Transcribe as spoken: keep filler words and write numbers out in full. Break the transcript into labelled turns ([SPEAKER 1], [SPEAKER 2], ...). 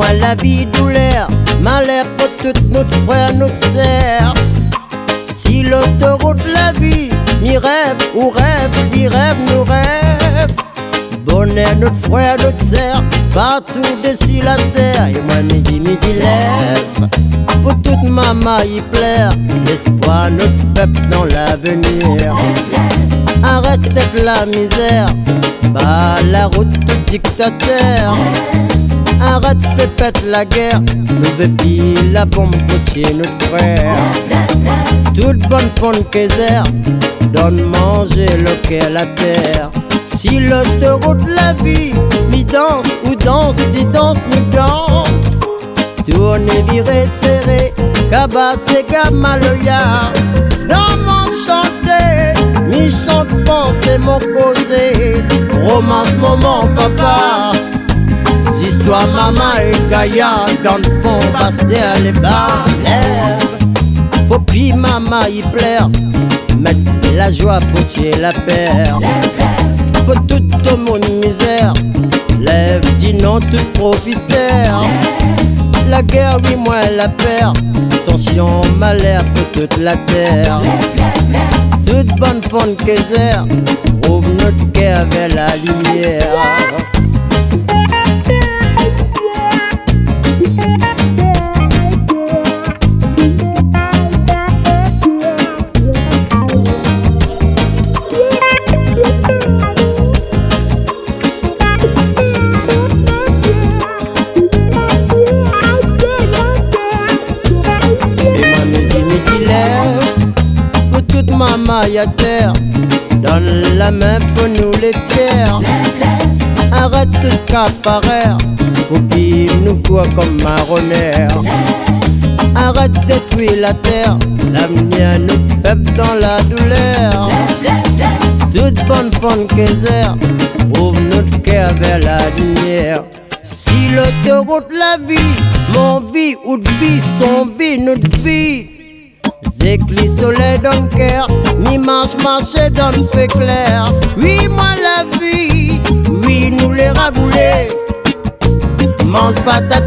[SPEAKER 1] moi la vie douleur, malheur pour toutes notre frères, notre sœurs. Si l'autoroute la vie, mi rêve ou rêve, mi rêve, nous rêve. Bonheur notre frère, notre sœur, partout dessus la terre. Et moi midi, midi lève, pour toute maman y plaire. L'espoir notre peuple dans l'avenir. Arrête d'être la misère, bas la route tout dictateur. Arrête, fais pète la guerre, nous veut la bombe pour tuer notre frère. Toute bonne faune qu'aiser, donne manger le cœur la terre. Si l'autoroute la vie, mi danse ou danse, des danse, nous danse. Tourne viré serré, cabasse gamaloya. Dans mon chanté, mi chante pensée, mon causé. Romance maman, papa. Histoire maman et Gaïa, dans le fond, passe derrière les barres. Faut pis maman y plaire, mettre la joie pour tuer la paire. Pour toute mon misère, lève, dis non, tout profiteur. La guerre, oui, moi, la perd. Tension, malheur pour toute la terre. Toute bonne faune qu'aiser, ouvre notre cœur vers la lumière. Maman y a terre, donne la main pour nous les fiers. Arrête tout caparaire, faut qu'il nous court comme marronnaire. Arrête de détruire la terre, l'avenir nous peuple dans la douleur. Toute bonne faune qu'aiser, ouvre notre cœur vers la lumière. Si l'autoroute la vie, mon vie ou de vie, son vie, notre vie. Zécli soleil dans le cœur, mi marche marcher dans le fait clair. Oui, moi la vie, oui, nous les ragoulés. Mange pas ta